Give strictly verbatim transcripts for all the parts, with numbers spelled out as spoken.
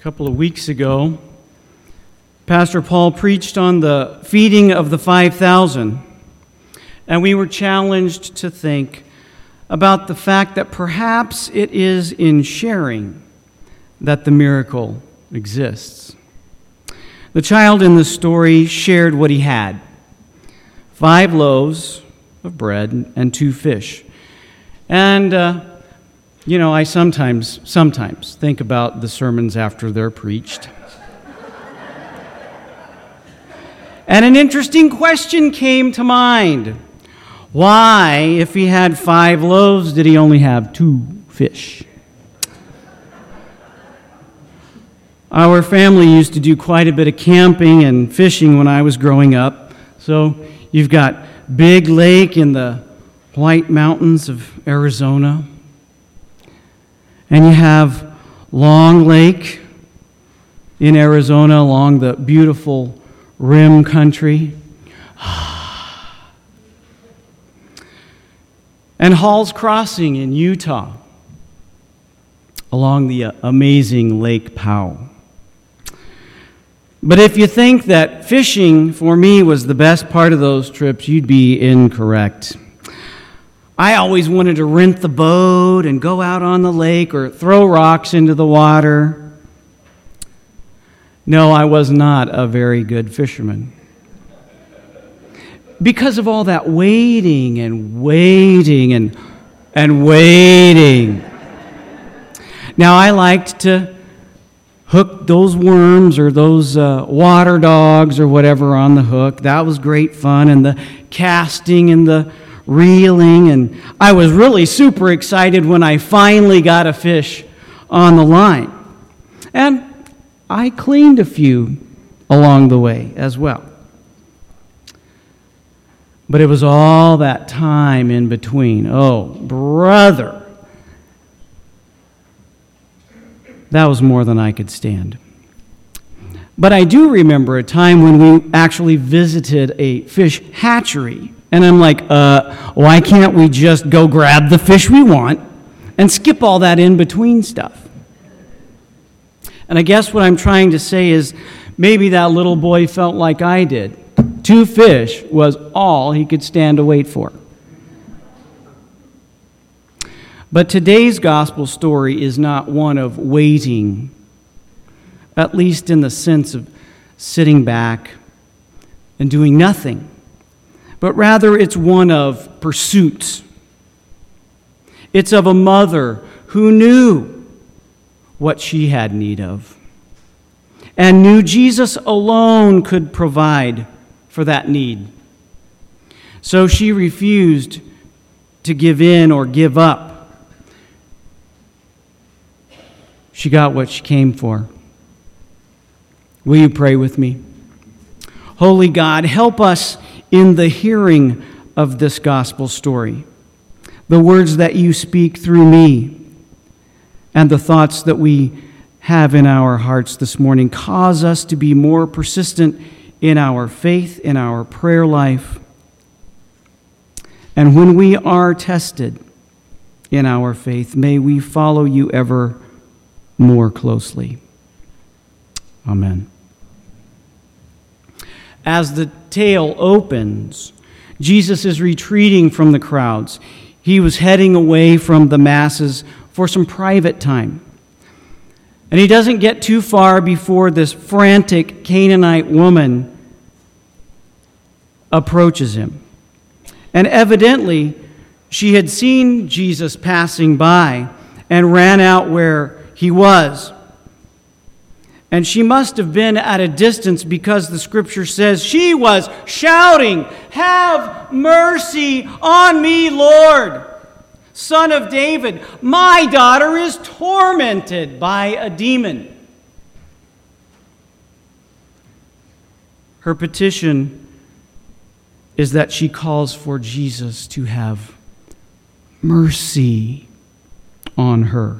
couple of weeks ago, Pastor Paul preached on the feeding of the five thousand, and we were challenged to think about the fact that perhaps it is in sharing that the miracle exists. The child in the story shared what he had: five loaves of bread and two fish. And, uh, you know, I sometimes, sometimes think about the sermons after they're preached. And an interesting question came to mind. Why, if he had five loaves, did he only have two fish? Our family used to do quite a bit of camping and fishing when I was growing up. So you've got Big Lake in the White Mountains of Arizona. And you have Long Lake in Arizona along the beautiful Rim Country. And Hall's Crossing in Utah along the amazing Lake Powell. But if you think that fishing for me was the best part of those trips, you'd be incorrect. I always wanted to rent the boat and go out on the lake or throw rocks into the water. No, I was not a very good fisherman. Because of all that waiting and waiting and, and waiting. Now, I liked to hook those worms or those uh, water dogs or whatever on the hook. That was great fun. And the casting and the reeling. And I was really super excited when I finally got a fish on the line. And I cleaned a few along the way as well. But it was all that time in between. Oh, brother. That was more than I could stand. But I do remember a time when we actually visited a fish hatchery. And I'm like, uh, why can't we just go grab the fish we want and skip all that in-between stuff? And I guess what I'm trying to say is maybe that little boy felt like I did. Two fish was all he could stand to wait for. But today's gospel story is not one of waiting, at least in the sense of sitting back and doing nothing, but rather it's one of pursuit. It's of a mother who knew what she had need of and knew Jesus alone could provide for that need. So she refused to give in or give up. She got what she came for. Will you pray with me? Holy God, help us in the hearing of this gospel story, the words that you speak through me, and the thoughts that we have in our hearts this morning. Cause us to be more persistent in our faith, in our prayer life. And when we are tested in our faith, may we follow you ever more closely. Amen. As the tale opens, Jesus is retreating from the crowds. He was heading away from the masses for some private time. And he doesn't get too far before this frantic Canaanite woman approaches him. And evidently, she had seen Jesus passing by and ran out where he was. And she must have been at a distance because the scripture says she was shouting, "Have mercy on me, Lord, Son of David. My daughter is tormented by a demon." Her petition is that she calls for Jesus to have mercy on her.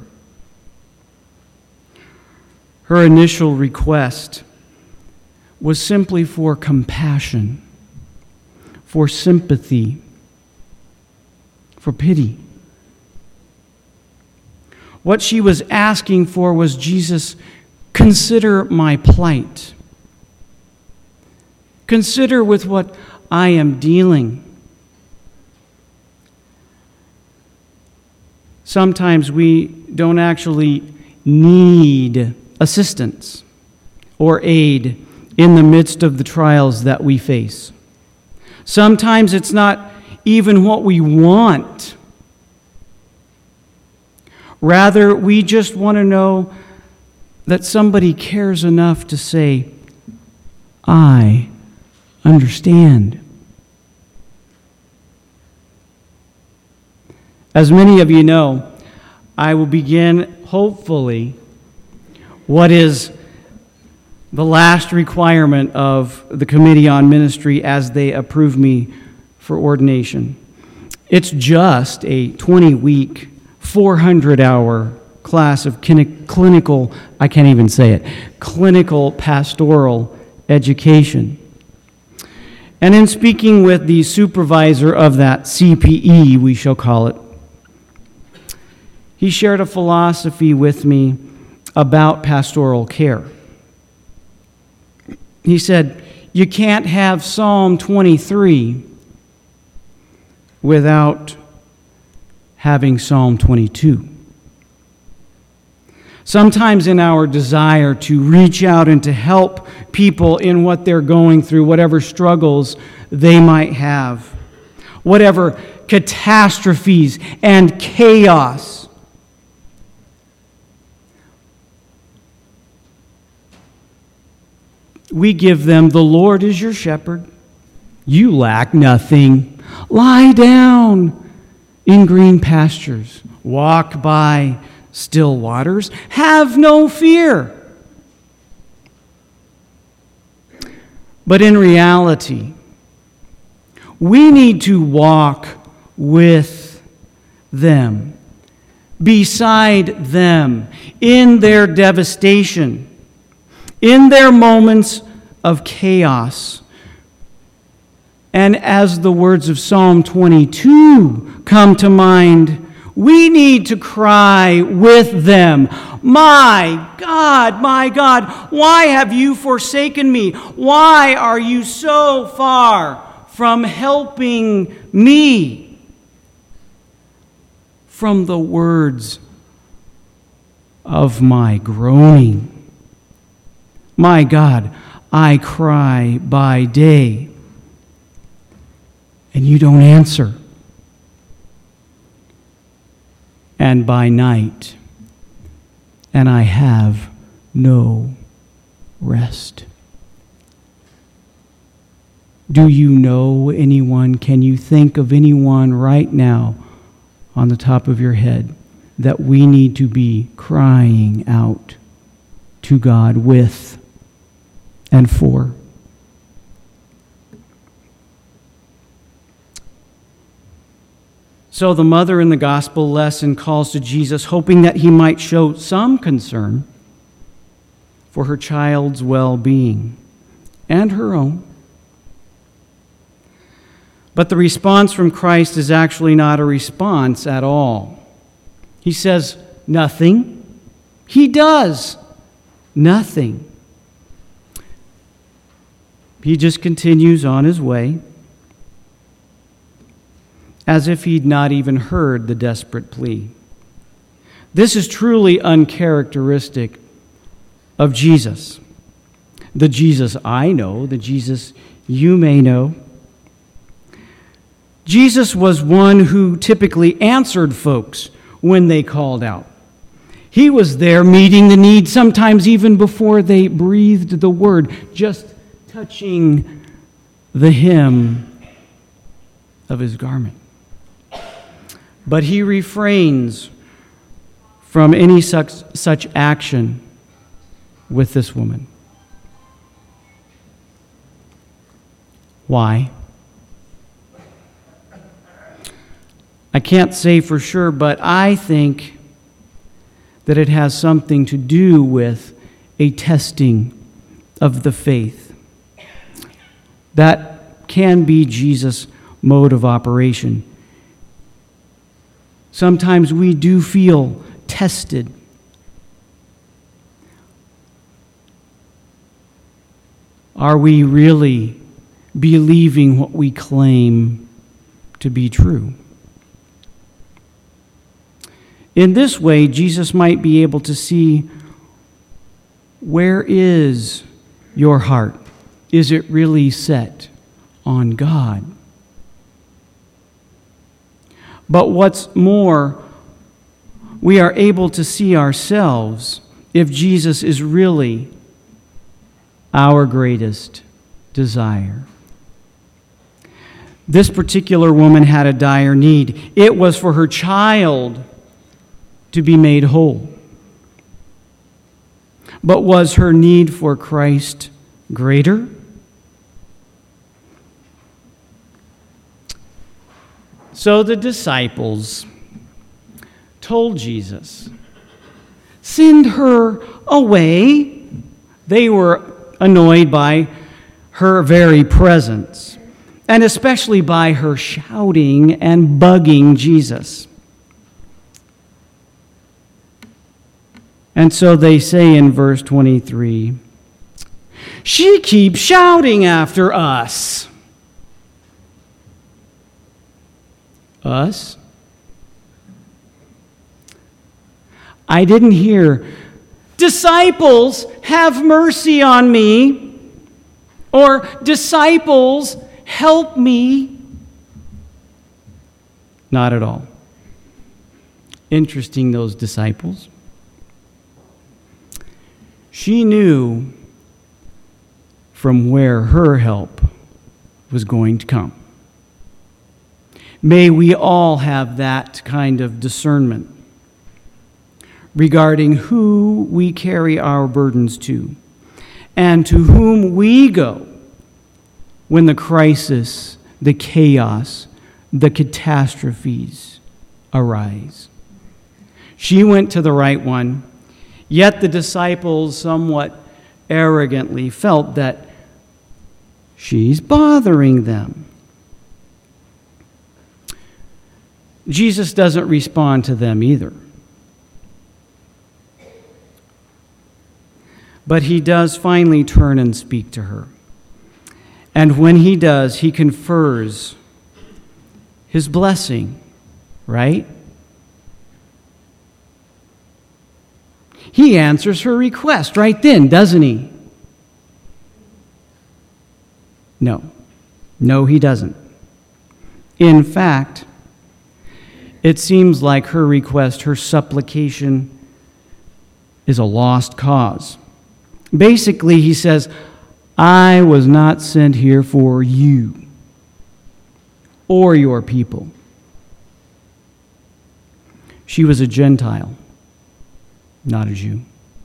Her initial request was simply for compassion, for sympathy, for pity. What she was asking for was Jesus' consider my plight. Consider with what I am dealing. Sometimes we don't actually need assistance or aid in the midst of the trials that we face. Sometimes it's not even what we want. Rather, we just want to know that somebody cares enough to say, I understand. As many of you know, I will begin, hopefully, what is the last requirement of the Committee on Ministry as they approve me for ordination. It's just a twenty-week, four hundred hour class of clinical, I can't even say it, clinical pastoral education. And in speaking with the supervisor of that C P E, we shall call it, he shared a philosophy with me about pastoral care. He said, you can't have Psalm twenty-three without having Psalm twenty-two. Sometimes in our desire to reach out and to help people in what they're going through, whatever struggles they might have, whatever catastrophes and chaos, we give them, the Lord is your shepherd. You lack nothing. Lie down in green pastures. Walk by still waters. Have no fear. But in reality, we need to walk with them, beside them, in their devastation, in their moments of chaos. And as the words of Psalm twenty-two come to mind, we need to cry with them, my God, my God, why have you forsaken me? Why are you so far from helping me? From the words of my groaning. My God, I cry by day, and you don't answer. And by night, and I have no rest. Do you know anyone? Can you think of anyone right now on the top of your head that we need to be crying out to God with and for? So the mother in the gospel lesson calls to Jesus, hoping that he might show some concern for her child's well-being and her own. But the response from Christ is actually not a response at all. He says nothing. He does nothing. He just continues on his way, as if he'd not even heard the desperate plea. This is truly uncharacteristic of Jesus. The Jesus I know, the Jesus you may know. Jesus was one who typically answered folks when they called out. He was there meeting the need, sometimes even before they breathed the word, just touching the hem of his garment. But he refrains from any such, such action with this woman. Why? I can't say for sure, but I think that it has something to do with a testing of the faith. That can be Jesus' mode of operation. Sometimes we do feel tested. Are we really believing what we claim to be true? In this way, Jesus might be able to see, where is your heart? Is it really set on God? But what's more, we are able to see ourselves if Jesus is really our greatest desire. This particular woman had a dire need. It was for her child to be made whole. But was her need for Christ greater? So the disciples told Jesus, "Send her away." They were annoyed by her very presence, and especially by her shouting and bugging Jesus. And so they say in verse twenty-three, "She keeps shouting after us." Us? I didn't hear, "Disciples, have mercy on me," or "Disciples, help me." Not at all. Interesting, those disciples. She knew from where her help was going to come. May we all have that kind of discernment regarding who we carry our burdens to and to whom we go when the crisis, the chaos, the catastrophes arise. She went to the right one, yet the disciples somewhat arrogantly felt that she's bothering them. Jesus doesn't respond to them either. But he does finally turn and speak to her. And when he does, he confers his blessing, right? He answers her request right then, doesn't he? No. No, he doesn't. In fact, it seems like her request, her supplication, is a lost cause. Basically, he says, "I was not sent here for you or your people." She was a Gentile, not a Jew.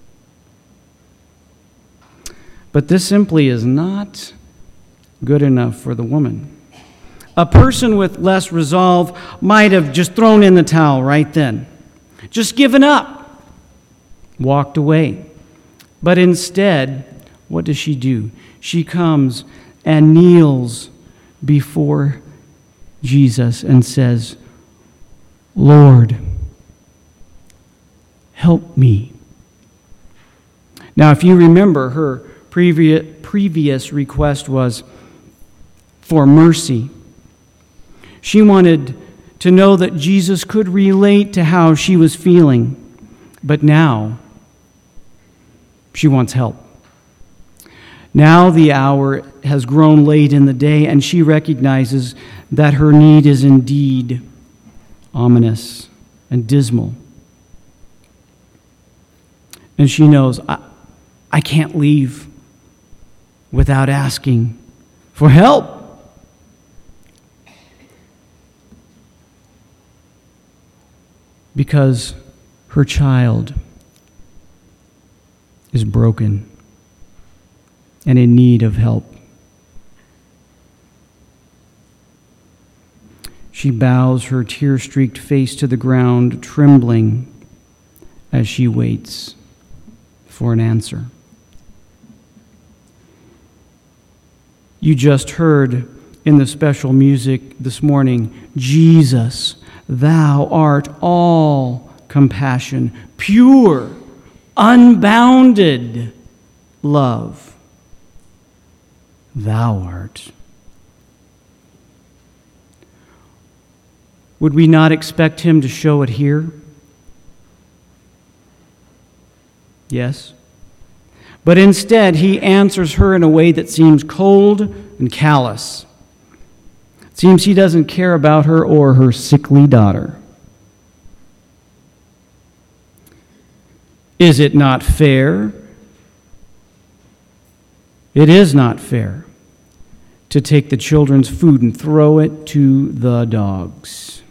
But this simply is not good enough for the woman. A person with less resolve might have just thrown in the towel right then, just given up, walked away. But instead, what does she do? She comes and kneels before Jesus and says, "Lord, help me." Now, if you remember, her previous, previous request was for mercy. She wanted to know that Jesus could relate to how she was feeling. But now, she wants help. Now the hour has grown late in the day, and she recognizes that her need is indeed ominous and dismal. And she knows, I, I can't leave without asking for help. Because her child is broken and in need of help. She bows her tear-streaked face to the ground, trembling as she waits for an answer. You just heard in the special music this morning, "Jesus, thou art all compassion, pure, unbounded love." thou art. Would we not expect him to show it here? Yes. But instead, he answers her in a way that seems cold and callous. It seems he doesn't care about her or her sickly daughter. Is it not fair? It is not fair to take the children's food and throw it to the dogs.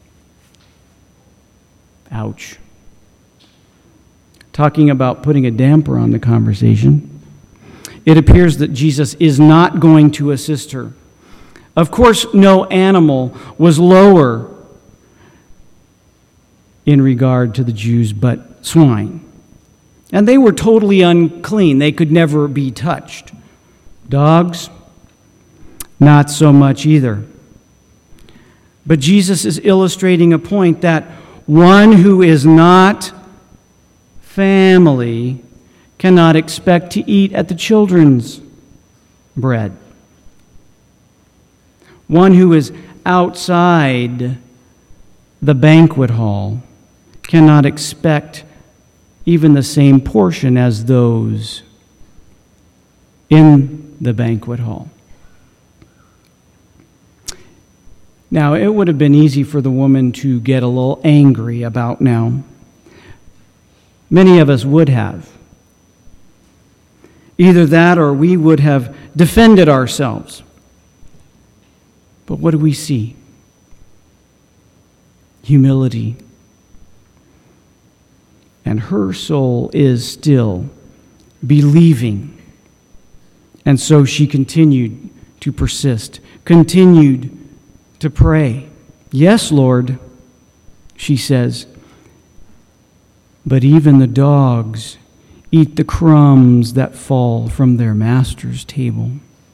Ouch. Talking about putting a damper on the conversation, it appears that Jesus is not going to assist her. Of course, no animal was lower in regard to the Jews but swine. And they were totally unclean. They could never be touched. Dogs, not so much either. But Jesus is illustrating a point that one who is not family cannot expect to eat at the children's bread. One who is outside the banquet hall cannot expect even the same portion as those in the banquet hall. Now, it would have been easy for the woman to get a little angry about now. Many of us would have. Either that or we would have defended ourselves. But what do we see? Humility. And her soul is still believing. And so she continued to persist, continued to pray. Yes, Lord, she says, but even the dogs eat the crumbs that fall from their master's table.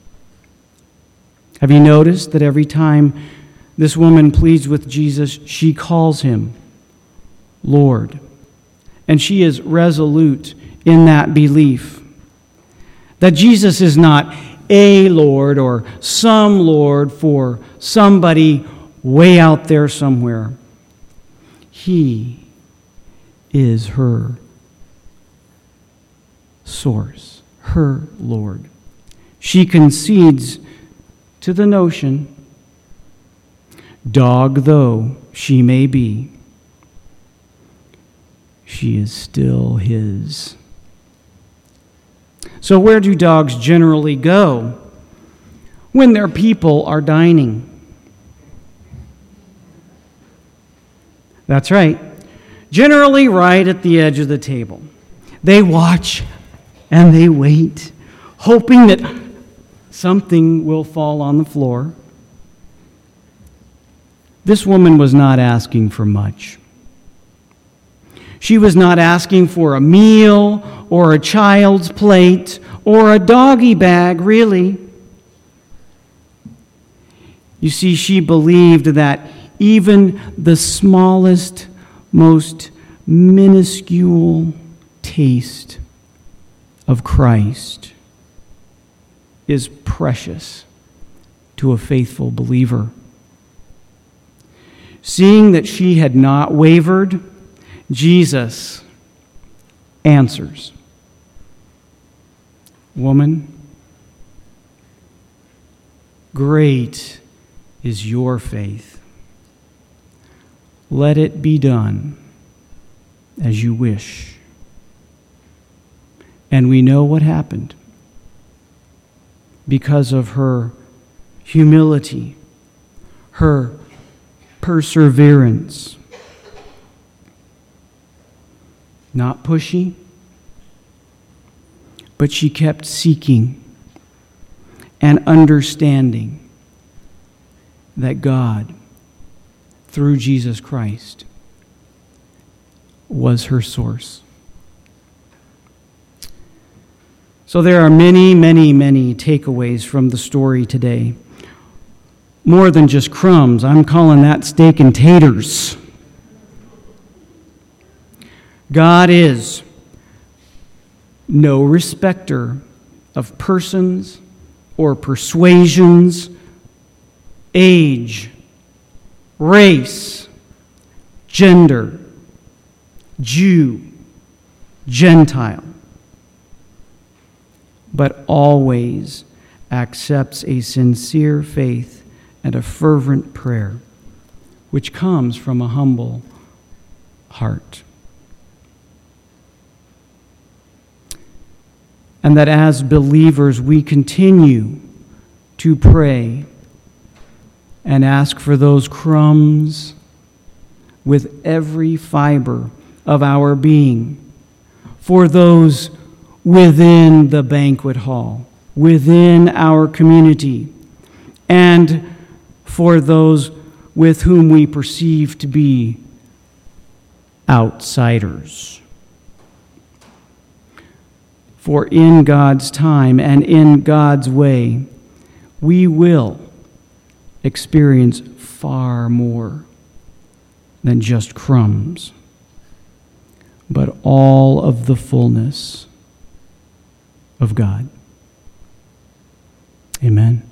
Have you noticed that every time this woman pleads with Jesus, she calls him Lord? And she is resolute in that belief that Jesus is not a Lord or some Lord for somebody way out there somewhere. He is her source, her Lord. She concedes to the notion, dog though she may be, she is still his. So where do dogs generally go when their people are dining? That's right. Generally right at the edge of the table. They watch and they wait, hoping that something will fall on the floor. This woman was not asking for much. She was not asking for a meal or a child's plate or a doggy bag, really. You see, she believed that even the smallest, most minuscule taste of Christ is precious to a faithful believer. Seeing that she had not wavered, Jesus answers, woman, great is your faith. Let it be done as you wish. And we know what happened. Because of her humility, her perseverance. Not pushy, but she kept seeking and understanding that God, through Jesus Christ, was her source. So there are many, many, many takeaways from the story today. More than just crumbs. I'm calling that steak and taters. God is no respecter of persons or persuasions, age, race, gender, Jew, Gentile, but always accepts a sincere faith and a fervent prayer, which comes from a humble heart. And that as believers we continue to pray and ask for those crumbs with every fiber of our being, for those within the banquet hall, within our community, and for those with whom we perceive to be outsiders. For in God's time and in God's way, we will experience far more than just crumbs, but all of the fullness of God. Amen.